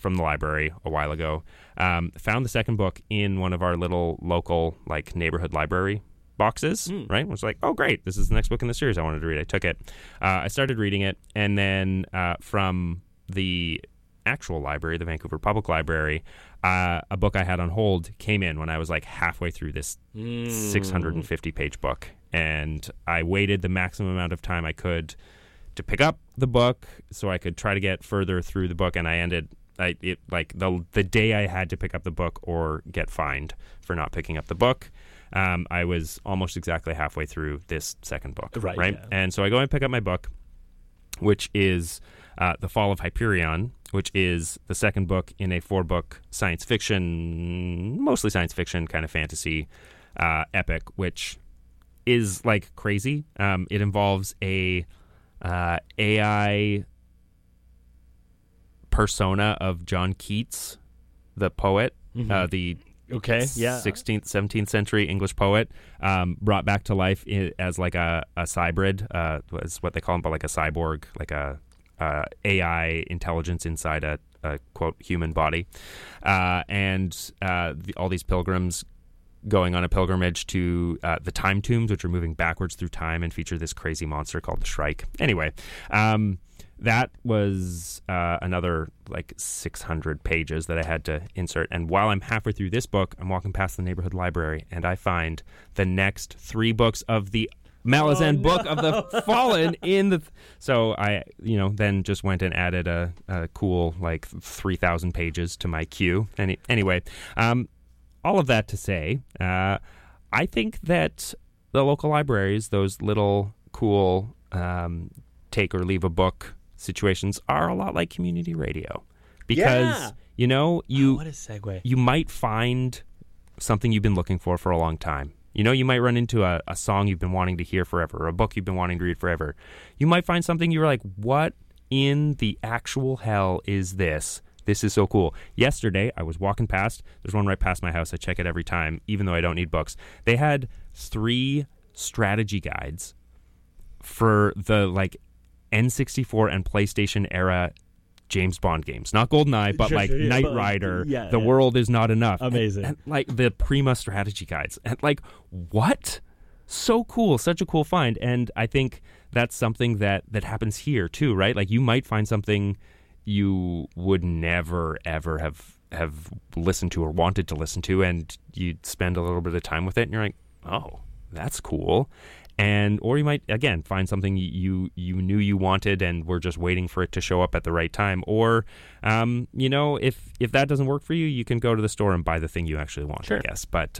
from the library a while ago. Found the second book in one of our little local like neighborhood library boxes, right? Was like, oh great, this is the next book in the series I wanted to read. I took it. I started reading it, and then from the actual library, the Vancouver Public Library, a book I had on hold came in when I was like halfway through this 650-page book, and I waited the maximum amount of time I could to pick up the book so I could try to get further through the book, and the day I had to pick up the book or get fined for not picking up the book, I was almost exactly halfway through this second book, right? Yeah. And so I go and pick up my book, which is The Fall of Hyperion, which is the second book in a 4-book science fiction, mostly science fiction, kind of fantasy epic, which is like crazy. It involves a AI persona of John Keats, the poet, the 16th, 17th century English poet, brought back to life as like a cybrid, was what they call him, but like a cyborg, like a AI intelligence inside a quote human body, and all these pilgrims going on a pilgrimage to the time tombs, which are moving backwards through time and feature this crazy monster called the Shrike. Anyway, that was another like 600 pages that I had to insert. And while I'm halfway through this book, I'm walking past the neighborhood library, and I find the next 3 books of the Malazan Book of the Fallen in the... So I, then just went and added a cool like 3,000 pages to my queue. Anyway, all of that to say, I think that the local libraries, those little cool take or leave a book situations, are a lot like community radio, because what a segue. You might find something you've been looking for a long time. You might run into a song you've been wanting to hear forever, or a book you've been wanting to read forever. You might find something you're like, what in the actual hell is this? This is so cool. Yesterday, I was walking past. There's one right past my house. I check it every time, even though I don't need books. They had 3 strategy guides for the like N64 and PlayStation era James Bond games. Not GoldenEye, but Knight Rider, The World Is Not Enough. Amazing. And like the Prima strategy guides. And like, what? So cool. Such a cool find. And I think that's something that happens here too, right? Like you might find something you would never, ever have listened to or wanted to listen to, and you'd spend a little bit of time with it, and you're like, oh, that's cool. Or you might, again, find something you knew you wanted and were just waiting for it to show up at the right time. Or, if that doesn't work for you, you can go to the store and buy the thing you actually want, sure. I guess. But,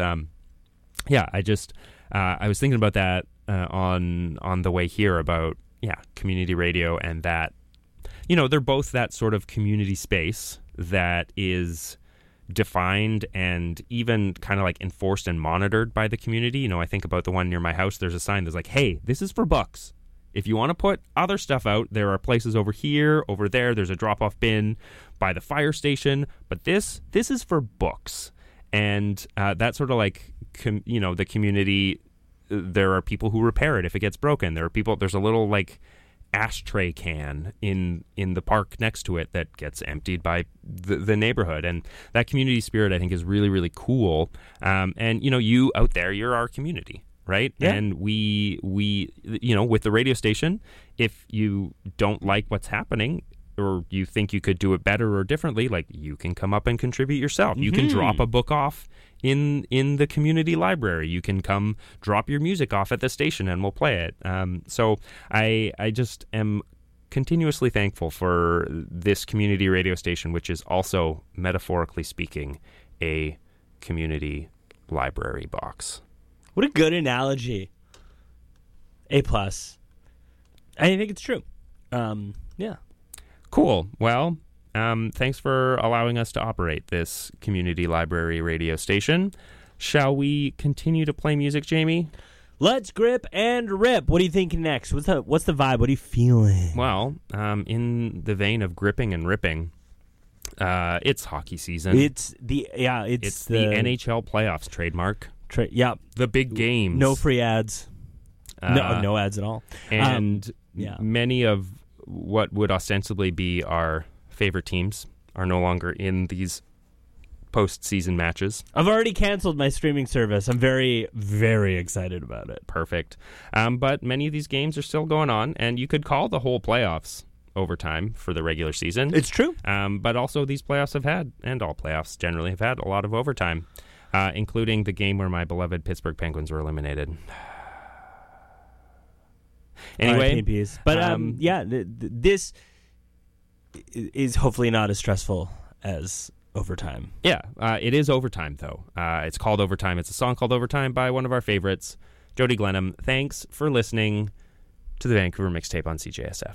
I was thinking about that on the way here about, community radio, and that, they're both that sort of community space that is defined and even kind of like enforced and monitored by the community. I think about the one near my house. There's a sign that's like, hey, this is for books. If you want to put other stuff out, there are places over here, over there. There's a drop-off bin by the fire station, but this is for books. And that sort of like, the community, there are people who repair it if it gets broken. There's a little like ashtray can in the park next to it that gets emptied by the neighborhood, and that community spirit I think is really, really cool. And you out there, you're our community, right? Yeah. And we with the radio station, if you don't like what's happening, or you think you could do it better or differently, like you can come up and contribute yourself. You can drop a book off in the community library. You can come drop your music off at the station and we'll play it. So I just am continuously thankful for this community radio station, which is also, metaphorically speaking, a community library box. What a good analogy. A+. I think it's true. Yeah. Cool. Well, thanks for allowing us to operate this community library radio station. Shall we continue to play music, Jamie? Let's grip and rip. What are you thinking next? What's the vibe? What are you feeling? Well, in the vein of gripping and ripping, it's hockey season. It's the NHL playoffs trademark. The big games. No free ads. No ads at all. And many of what would ostensibly be our favorite teams are no longer in these postseason matches. I've already canceled my streaming service. I'm very, very excited about it. Perfect. But many of these games are still going on, and you could call the whole playoffs overtime for the regular season. It's true. But also these playoffs have had, and all playoffs generally have had, a lot of overtime, including the game where my beloved Pittsburgh Penguins were eliminated. Anyway. But this is hopefully not as stressful as overtime. Yeah, it is overtime, though. It's called Overtime. It's a song called Overtime by one of our favorites, Jody Glenham. Thanks for listening to the Vancouver Mixtape on CJSF.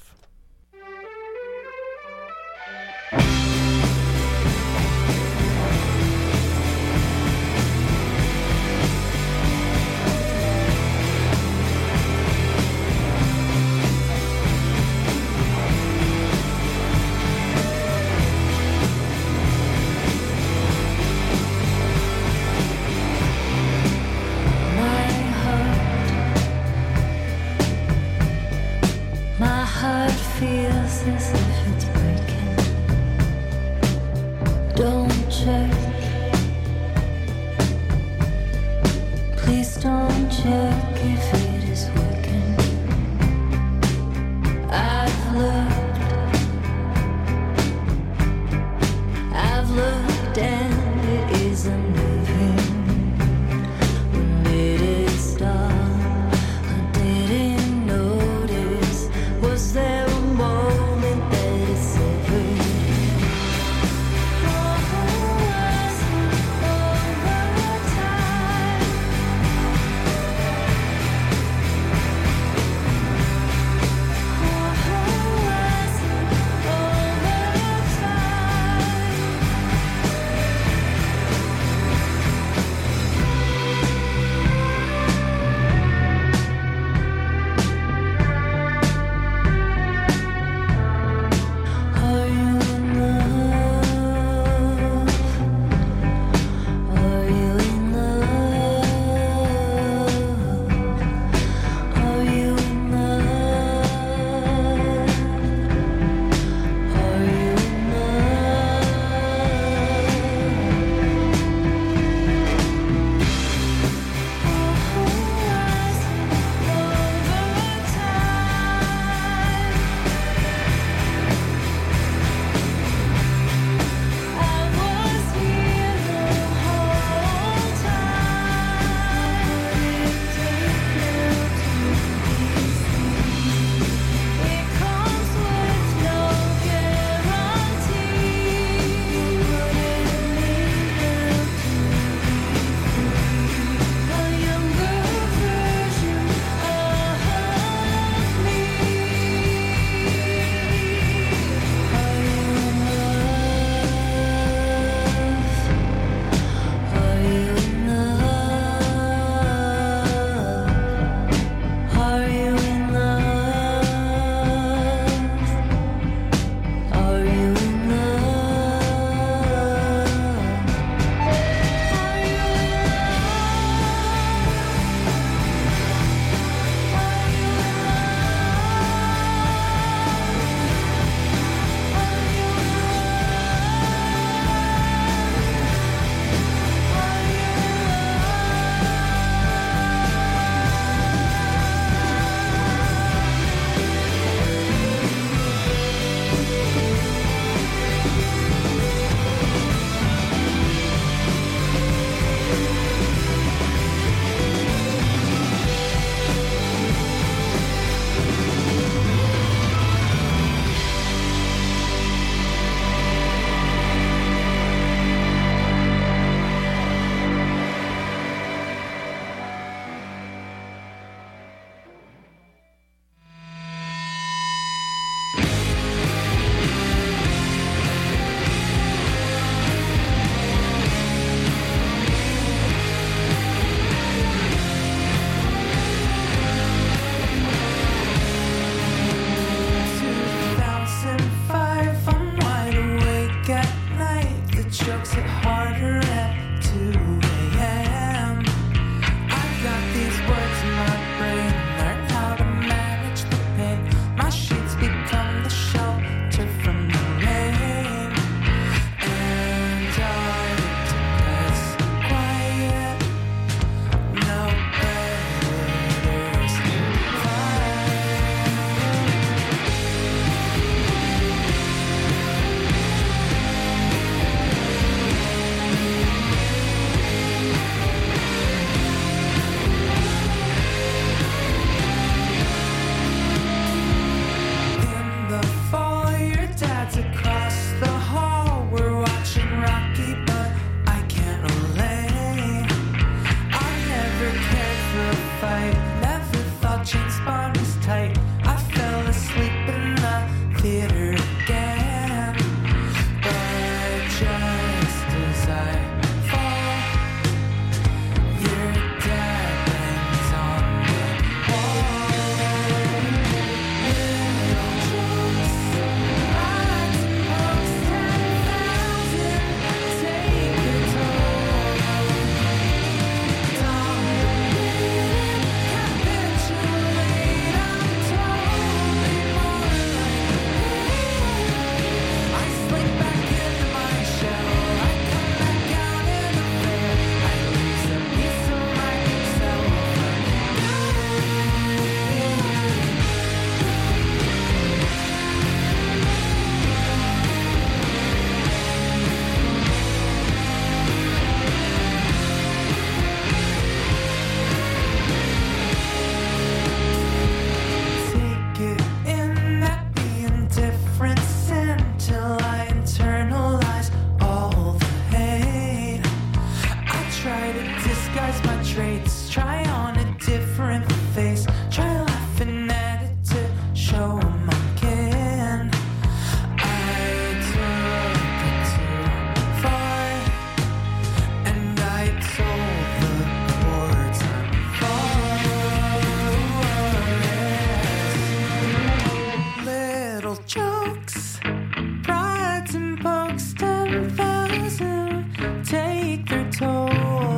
1,000 take their toll.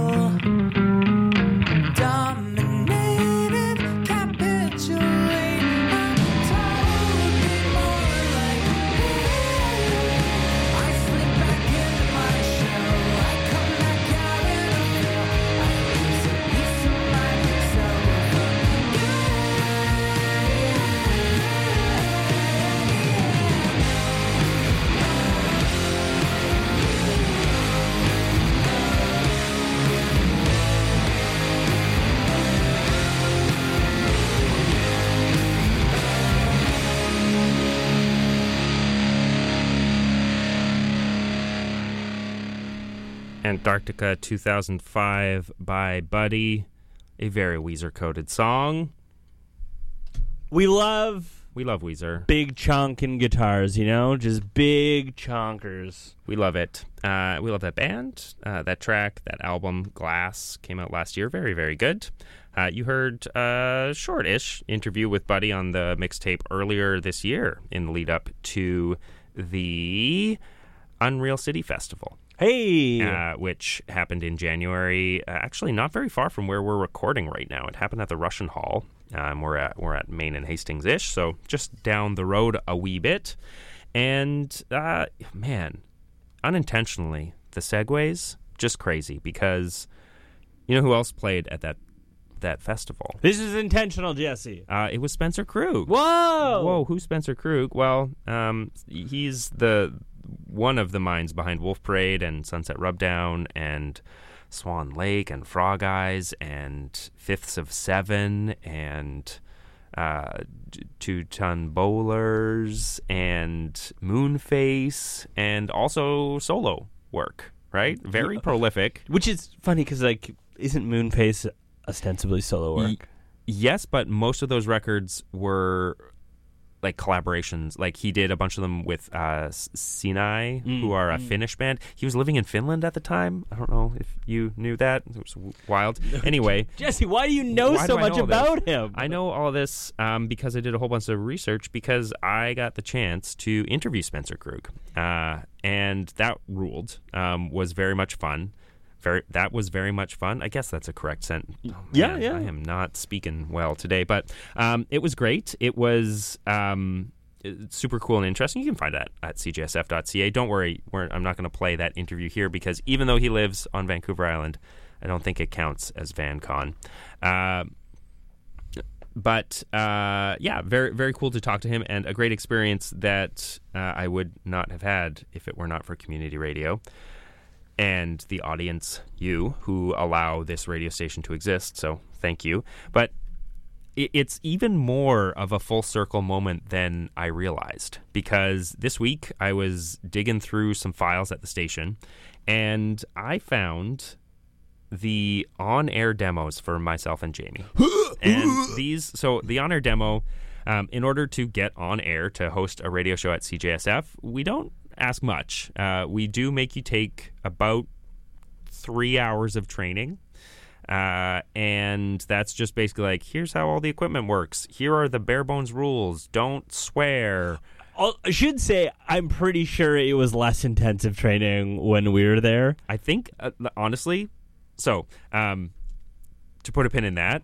Dominated, capitulate. I'm told be more like me. I slip back into my shell. I come back out in a pill. I lose a piece of myself Antarctica 2005 by Buddy, a very Weezer-coded song. We love Weezer. big chunkin' guitars, just big chonkers. We love it. We love that band, that track, that album, Glass, came out last year. Very, very good. You heard a short-ish interview with Buddy on the mixtape earlier this year in the lead-up to the Unreal City Festival. Hey! Which happened in January, actually not very far from where we're recording right now. It happened at the Russian Hall. We're at Main and Hastings-ish, so just down the road a wee bit. And, man, unintentionally, the segues, just crazy, because you know who else played at that festival? This is intentional, Jesse. It was Spencer Krug. Whoa! Who's Spencer Krug? Well, he's one of the minds behind Wolf Parade and Sunset Rubdown and Swan Lake and Frog Eyes and Fifths of Seven and 2 Ton Bowlers and Moonface and also solo work, right? Very prolific. Which is funny because, isn't Moonface ostensibly solo work? Yes, but most of those records were collaborations. He did a bunch of them with Sinai, who are a Finnish band. He was living in Finland at the time. I don't know if you knew that. It was wild. Anyway. Jesse, why do you know so much about him? I know all this because I did a whole bunch of research because I got the chance to interview Spencer Krug. And that ruled. Was very much fun. That was very much fun. I guess that's a correct sentence. Oh, yeah. I am not speaking well today, but it was great. It was super cool and interesting. You can find that at cjsf.ca. Don't worry, I'm not going to play that interview here because even though he lives on Vancouver Island, I don't think it counts as VanCon. But very, very cool to talk to him and a great experience that I would not have had if it were not for community radio. And the audience, you, who allow this radio station to exist, so thank you. But it's even more of a full circle moment than I realized, because this week I was digging through some files at the station, and I found the on-air demos for myself and Jamie. And the on-air demo, in order to get on air to host a radio show at CJSF, we don't ask much. We do make you take about 3 hours of training, and that's just basically here's how all the equipment works. Here are the bare bones rules. Don't swear. I should say I'm pretty sure it was less intensive training when we were there. I think, honestly, so to put a pin in that,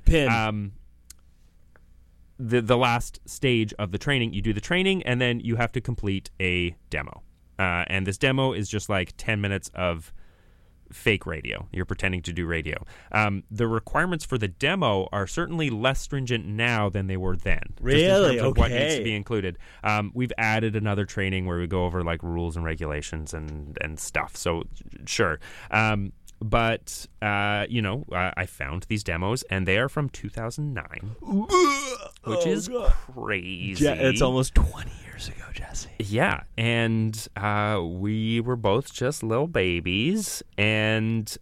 the last stage of the training, you do the training, and then you have to complete a demo. And this demo is just 10 minutes of fake radio. You're pretending to do radio. The requirements for the demo are certainly less stringent now than they were then. Really? Just in terms of okay. what needs to be included. We've added another training where we go over rules and regulations and stuff. So sure. But I found these demos, and they are from 2009, which is crazy. It's almost 20 years ago, Jesse. Yeah, and we were both just little babies, and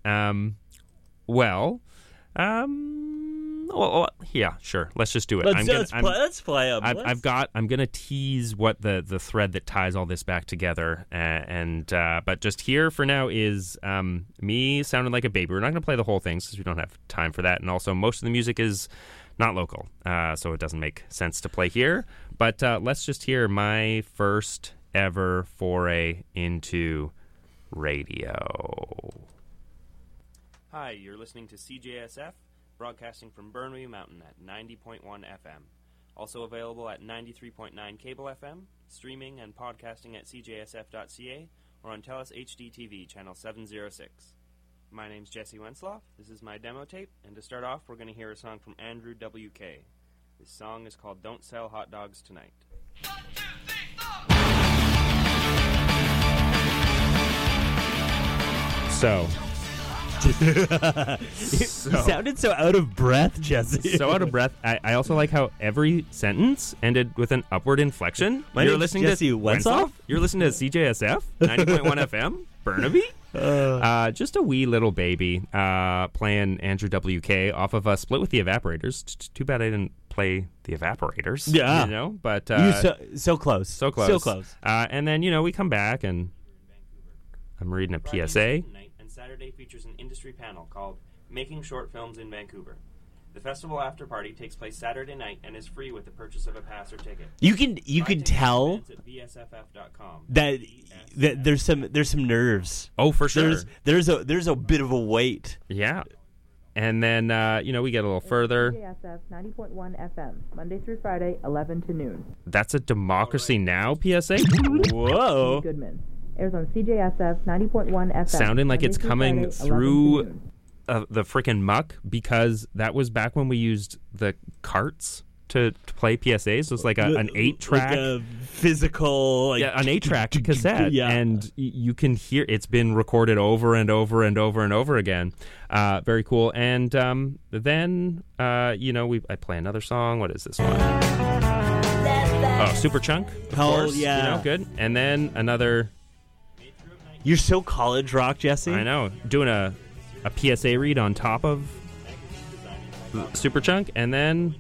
yeah, sure. Let's just do it. Let's play them. I'm gonna tease what the thread that ties all this back together, but just here for now is me sounding like a baby. We're not gonna play the whole thing since we don't have time for that, and also most of the music is not local, so it doesn't make sense to play here. But let's just hear my first ever foray into Radio. Hi, you're listening to CJSF, broadcasting from Burnaby Mountain at 90.1 FM. Also available at 93.9 Cable FM, streaming and podcasting at cjsf.ca or on TELUS HD TV, channel 706. My name's Jesse Wensloff. This is my demo tape, and to start off, we're going to hear a song from Andrew WK. This song is called Don't Sell Hot Dogs Tonight. 1, 2, 3, 4. So... You sounded so out of breath, Jesse. So out of breath. I also like how every sentence ended with an upward inflection. You're listening Jesse to Wentzoff? You're listening to CJSF 90.1 FM, Burnaby. Just a wee little baby playing Andrew WK off of Split with the Evaporators. Too bad I didn't play the Evaporators. Yeah, you know, but so close, so close, so close. And then we come back and I'm reading a PSA. Saturday features an industry panel called Making Short Films in Vancouver. The festival after party takes place Saturday night and is free with the purchase of a pass or ticket. You can tell at vsff.com. that there's some nerves. Oh, for sure. There's a bit of a weight. Yeah. And then we get a little further. CJSF 90.1 FM, Monday through Friday, 11 to noon. That's a Democracy Now! PSA. Whoa. Goodman. Airs on CJSF 90.1 FM. Sounding like Monday it's through coming Friday, 11 to through noon. the freaking muck, because that was back when we used the carts to play PSAs. So it's like an 8-track. Like a physical... an 8-track cassette. Yeah. And you can hear it's been recorded over and over and over and over again. Very cool. And then, I play another song. What is this one? Oh, Super Chunk. Of course. Yeah. Good. And then another... You're so college rock, Jesse. I know. Doing a PSA read on top of Super Chunk, and then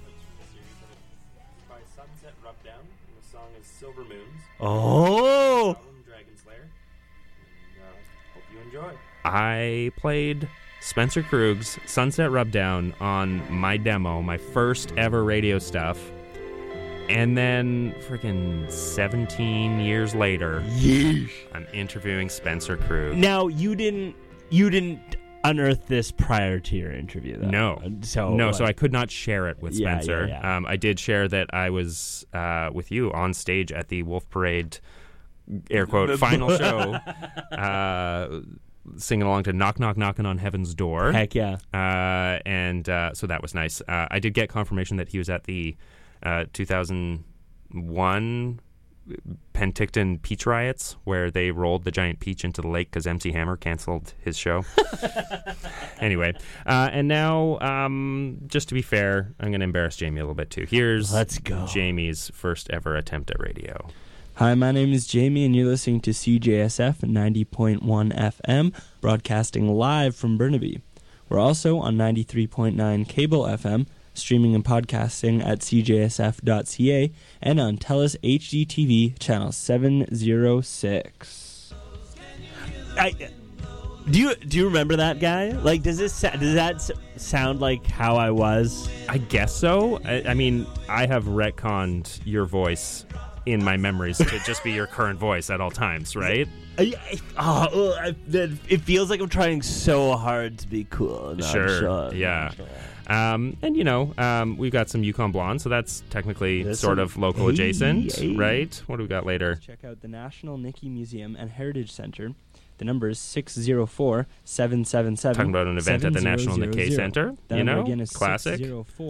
By Sunset Rubdown, and the song is Silver Moons. Oh. Dragon Slayer. And, hope you enjoy. I played Spencer Krug's Sunset Rubdown on my demo, my first ever radio stuff. And then, freaking 17 years later, I'm interviewing Spencer Krug. Now, you didn't unearth this prior to your interview, though. No. So I could not share it with Yeah, Spencer. yeah. I did share that I was with you on stage at the Wolf Parade, air quote, final show, singing along to Knock, Knock, Knocking on Heaven's Door. Heck yeah. So that was nice. I did get confirmation that he was at the 2001 Penticton Peach Riots, where they rolled the giant peach into the lake because MC Hammer canceled his show. Anyway, and now, just to be fair, I'm going to embarrass Jamie a little bit too. Let's go. Jamie's first ever attempt at radio. Hi, my name is Jamie, and you're listening to CJSF 90.1 FM, broadcasting live from Burnaby. We're also on 93.9 Cable FM, streaming and podcasting at cjsf.ca, and on TELUS HD TV, channel 706. Do you remember that guy? Like, does that sound like how I was? I guess so. I mean, I have retconned your voice in my memories to just be your current voice at all times, right? It feels like I'm trying so hard to be cool. No, Sure. Yeah. And we've got some Yukon Blonde, so that's technically sort of local adjacent, right? What do we got later? Check out the National Nicky Museum and Heritage Center. The number is 604-777. Talking about an event at the National Nikkei Center. That number again is classic. 604.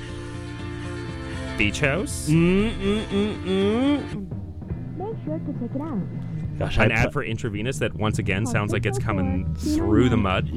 Beach House. Make sure to check it out. Gosh, An ad for intravenous that once again sounds like it's coming through the mud.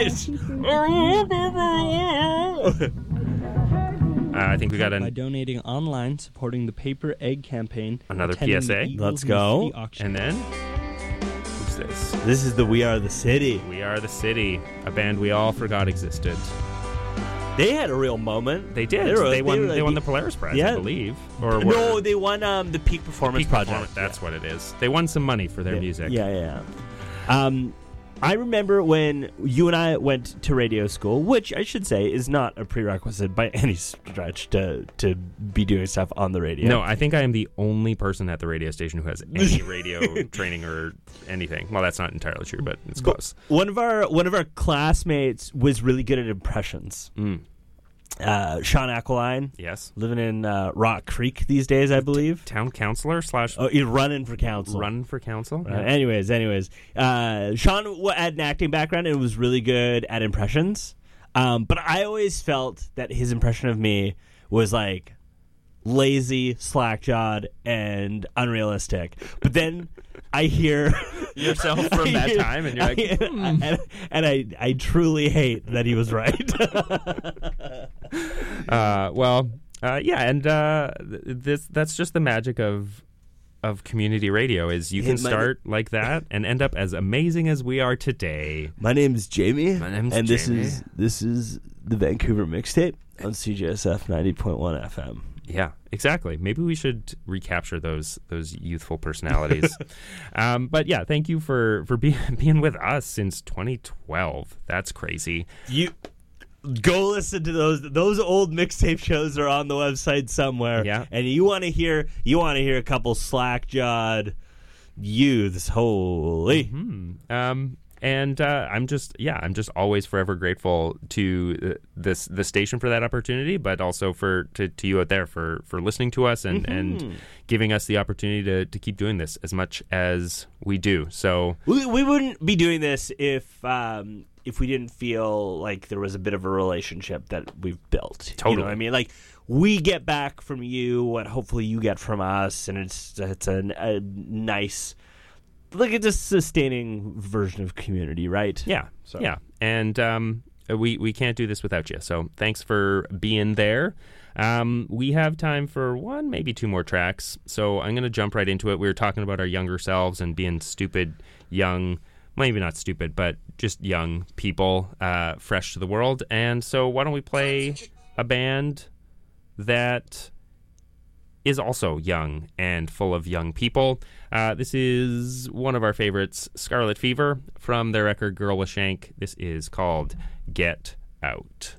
I think we got By donating online, supporting the Paper Egg campaign. Another attending PSA. the Eagles Let's go. Mystery Auction. And then, who's this? This is the We Are the City. We Are the City, a band we all forgot existed. They had a real moment. They did. They won the Polaris Prize, I believe. No, they won the Peak Performance Project. That's what it is. They won some money for their music. Yeah. I remember when you and I went to radio school, which I should say is not a prerequisite by any stretch to be doing stuff on the radio. No, I think I am the only person at the radio station who has any radio training or anything. Well, that's not entirely true, but it's close. One of our classmates was really good at impressions. Sean Aqualine. Yes. Living in Rock Creek these days, I believe. Town councilor / Oh, he's running for council. Run for council? Yeah. Anyways. Sean had an acting background and was really good at impressions. But I always felt that his impression of me was like lazy, slack-jawed, and unrealistic. But then I hear yourself from that time, and you're like, I truly hate that he was right. That's just the magic of community radio is you can start like that and end up as amazing as we are today. My name's Jamie. And Jamie. This is the Vancouver Mixtape on CJSF 90.1 FM. Yeah, exactly. Maybe we should recapture those youthful personalities. But yeah, thank you for being with us since 2012. That's crazy. You go listen to those old mixtape shows are on the website somewhere. Yeah. And you want to hear a couple slack-jawed youths. Holy. Mm-hmm. And I'm just always forever grateful to the station for that opportunity, but also to you out there for listening to us and giving us the opportunity to keep doing this as much as we do. So we wouldn't be doing this if we didn't feel like there was a bit of a relationship that we've built. Totally. You know what I mean? Like, we get back from you what hopefully you get from us, and it's a nice. Like, it's a sustaining version of community, right? Yeah. So. Yeah. And we can't do this without you. So thanks for being there. We have time for one, maybe two more tracks. So I'm going to jump right into it. We were talking about our younger selves and being stupid, young, maybe not stupid, but just young people, fresh to the world. And so why don't we play a band that is also young and full of young people. This is one of our favorites, Scarlet Fever, from their record Girl with Shank. This is called Get Out.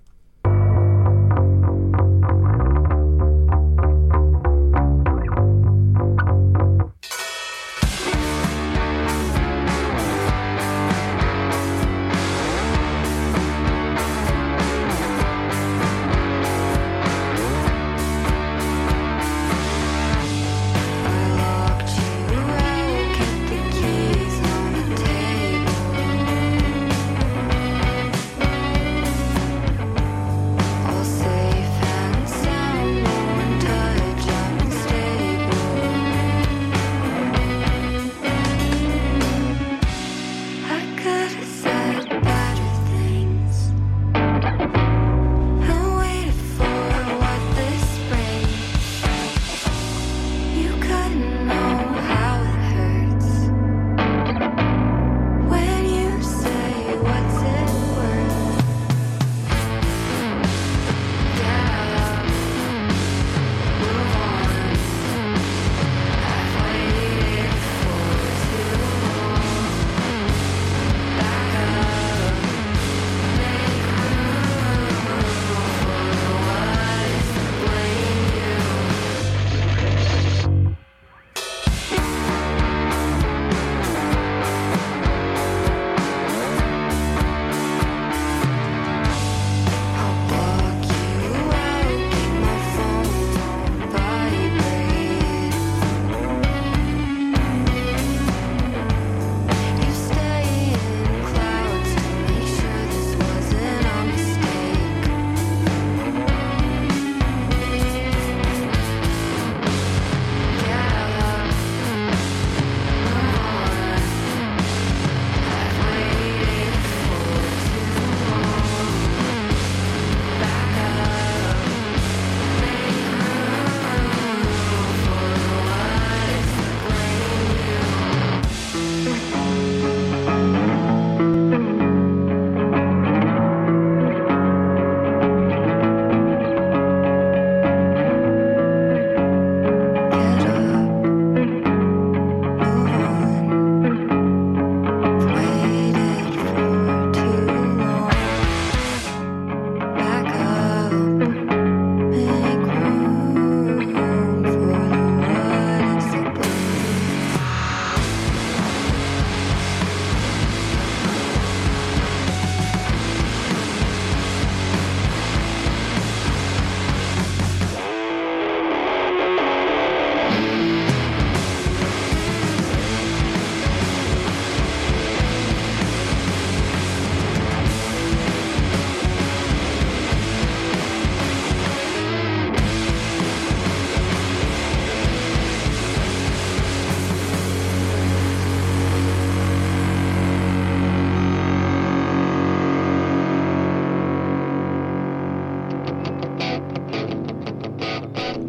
Keep the keys on the table.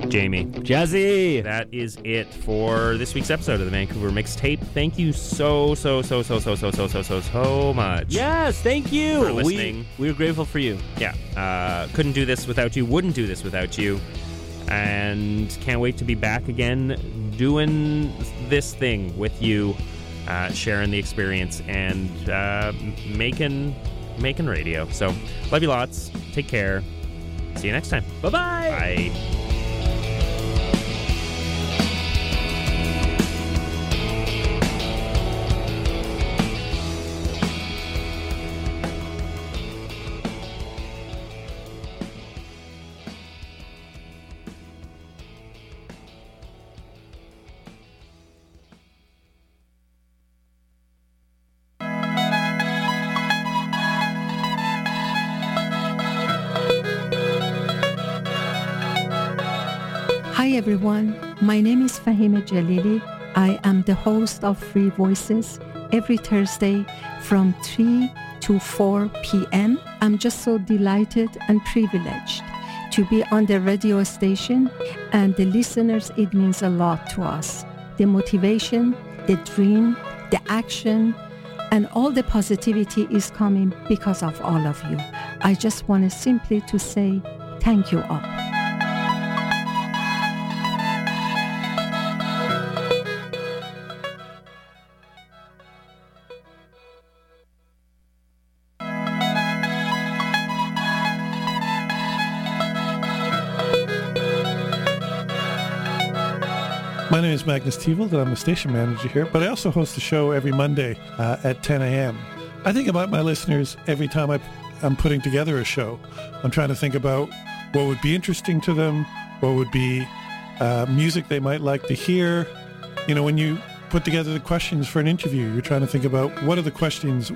Jamie. Jazzy. That is it for this week's episode of the Vancouver Mixtape. Thank you so much. Yes, thank you. For listening. We're grateful for you. Yeah. Couldn't do this without you. Wouldn't do this without you. And can't wait to be back again doing this thing with you, sharing the experience and making radio. So, love you lots. Take care. See you next time. Bye-bye. Bye. Hi everyone, my name is Fahima Jalili. I am the host of Free Voices every Thursday from 3 to 4 p.m. I'm just so delighted and privileged to be on the radio station, and the listeners, it means a lot to us. The motivation, the dream, the action, and all the positivity is coming because of all of you. I just want to simply to say thank you all. My name is Magnus Teevald, and I'm the station manager here, but I also host the show every Monday at 10 a.m. I think about my listeners every time I'm putting together a show. I'm trying to think about what would be interesting to them, what would be music they might like to hear. You know, when you put together the questions for an interview, you're trying to think about what are the questions